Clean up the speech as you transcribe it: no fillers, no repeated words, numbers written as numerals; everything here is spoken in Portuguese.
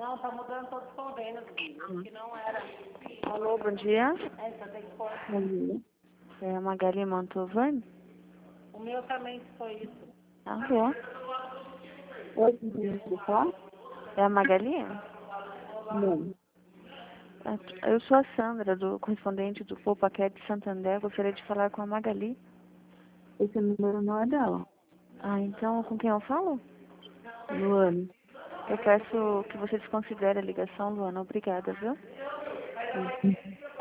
Não, tá mudando todos os convênios, que não era. Alô, bom dia. Essa tem que pôr. Bom dia. É a Magali Mantovani? O meu também foi isso. Alô? Oi, com quem eu vou falar? É a Magali? Não. Eu sou a Sandra, do correspondente do Poupaquete de Santander. Gostaria de falar com a Magali. Esse número não é dela. Ah, então com quem eu falo? Luane. Eu peço que você desconsidere a ligação, Luana. Obrigada, viu? Sim.